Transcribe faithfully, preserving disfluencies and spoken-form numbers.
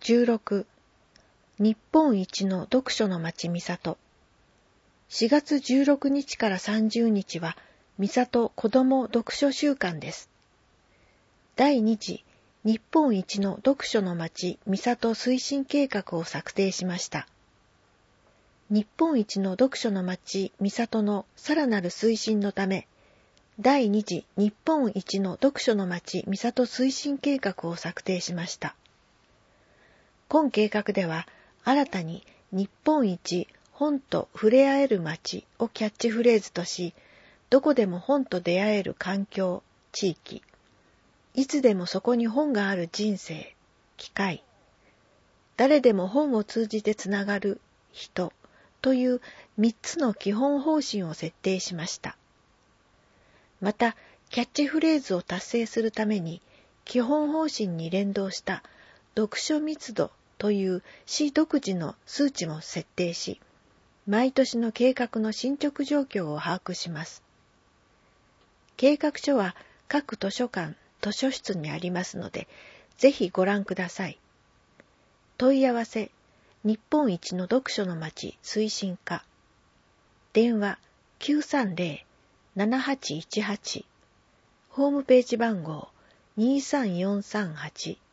じゅうろく日本一の読書の町三郷。しがつじゅうろくにちからさんじゅうにちは三郷子ども読書週間です。だいに次日本一の読書の町三郷推進計画を策定しました。日本一の読書の町三郷のさらなる推進のため、だいに次日本一の読書の町三郷推進計画を策定しました。今計画では、新たに日本一本と触れ合える町をキャッチフレーズとし、どこでも本と出会える環境、地域、いつでもそこに本がある人生、機会、誰でも本を通じてつながる人というみっつの基本方針を設定しました。また、キャッチフレーズを達成するために、基本方針に連動した読書密度という市独自の数値も設定し、毎年の計画の進捗状況を把握します。計画書は各図書館、図書室にありますので、ぜひご覧ください。問い合わせ、日本一の読書の町推進課。電話 きゅうさんぜろ ななはちいちはち。ホームページ番号 にーさんよんさんはち。